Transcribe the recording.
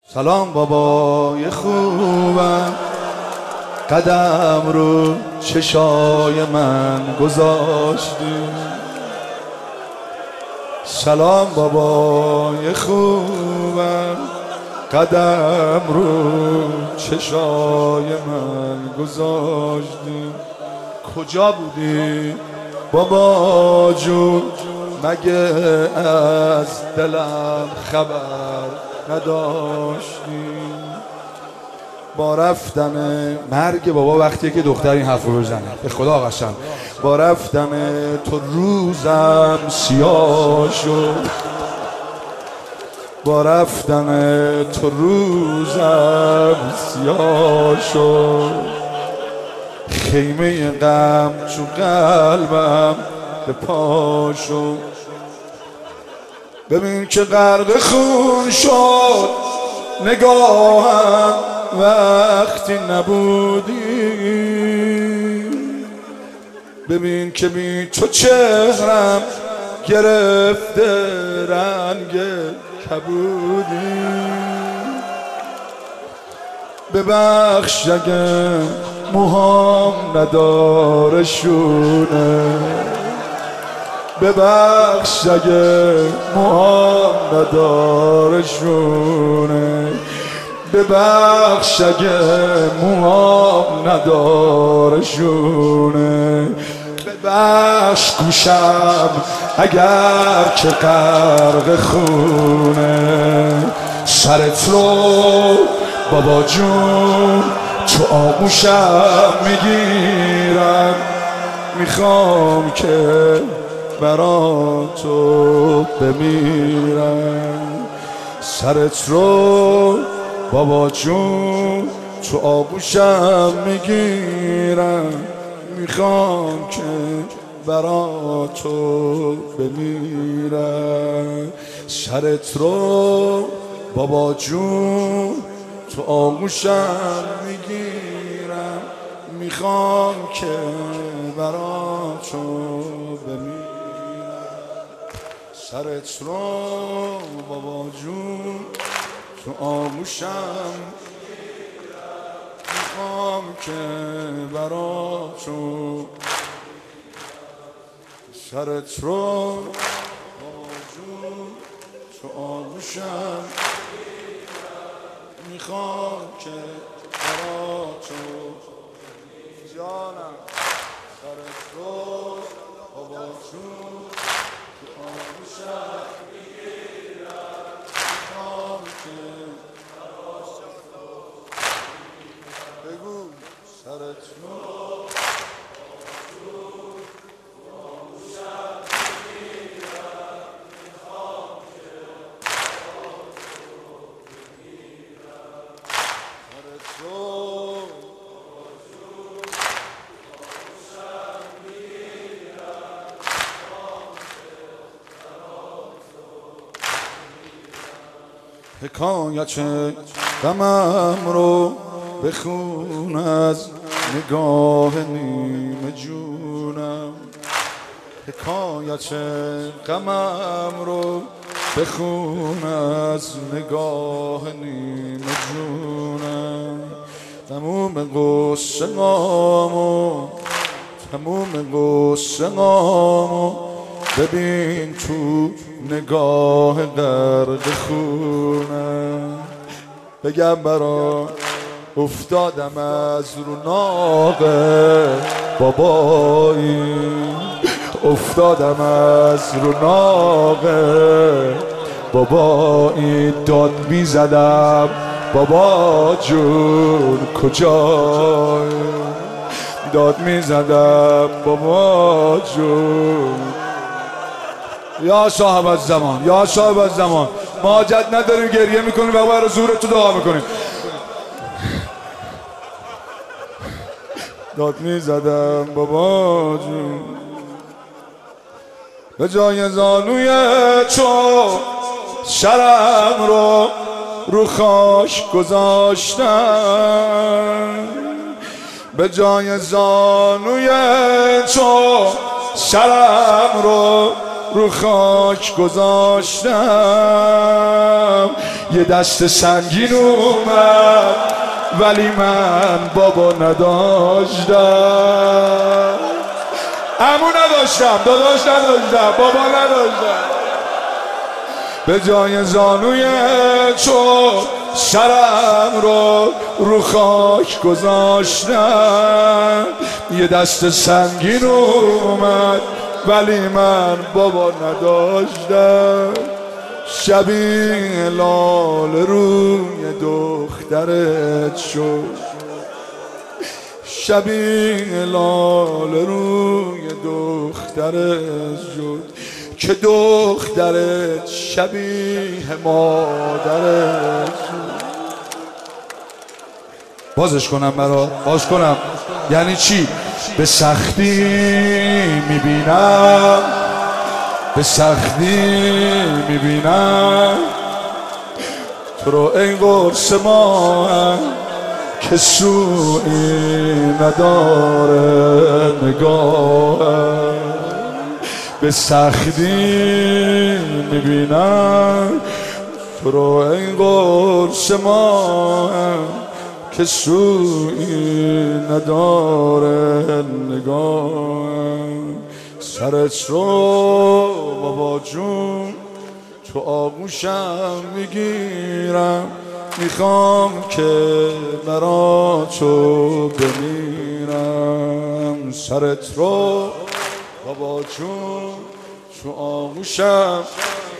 سلام بابای خوبم، قدم رو چشای من گذاشتی. سلام بابای خوبم، قدم رو چشای من گذاشتی. کجا بودی بابا جون، مگه از دلم خبر نداشتی؟ با رفتن مرگ بابا وقتیه که دختر این حرف رو بزنه، به خدا قسم با رفتن تو روزم سیاه شد، با رفتن تو روزم سیاه شد. خیمه غم تو قلبم به پا شد، ببین که غرق خون شد نگاهم وقتی نبودی. ببین که بی تو چهرم گرفته رنگ کبودی. ببخش اگه موهام نداره شونه، ببخش اگه موهام نداره شونه، ببخش اگه موهام نداره شونه. ببخش گوشم اگر که غرق خونه. سرت رو بابا جون تو آغوشم میگیرم، میخوام که برا تو بمیرم. سرت رو بابا جون تو آغوشم میگیرم، میخوام که برا تو بمیرم. سرت رو بابا جون تو آغوشم میگیرم، میخوام که برا تو بمیرم. سرت رو بابا جون تو آغوشم میخوام که برا تو. سرت رو بابا جون تو آغوشم میخوام که برا تو جانم. سرت رو بابا جون تو آغوشم میگیرم، میخوام که برا تو بگو. سرت رو بابا جون تو آغوشم میگیرم، میخوام که برا تو بمیرم. سرت رو حکایت غمم رو بخون از نگاه نیمه جونم. حکایت غمم رو بخون از نگاه نیمه جونم. تموم قصه هامو، تموم قصه هامو ببین تو نگاه غرق خونم. بگم برا افتادم از رو ناق بابایی، افتادم از رو ناق بابایی. داد میزدم بابا جون کجایی، داد میزدم بابا جون. یا صاحب الزمان، یا صاحب الزمان، ما حاجت نداریم گریه میکنیم و برای زور تو دعا میکنیم. داد میزدم بابا جون به جای زانوی تو سرم رو خاک گذاشتم. به جای زانوی تو سرم رو خاک گذاشتم. یه دست سنگین اومد ولی من بابا نداشتم. عمو نداشتم، داداش نداشتم، بابا نداشتم. به جای زانوی تو سرم رو خاک گذاشتم. یه دست سنگین اومد ولی من بابا نداشتم. شبیه لال روی دخترت شد، شبیه لال روی دخترت شد که دخترت شبیه مادرت شد. بازش کنم باز کنم یعنی چی؟ به سختی میبینم، به سختی میبینم تو رو ای قرص ماه که سوئی نداره نگاه. به سختی میبینم تو رو ای قرص ماه که سوئی نداره نگاه. سرت رو بابا جون تو آغوشم میگیرم، میخوام که برا تو بمیرم. سرت رو بابا جون تو آغوشم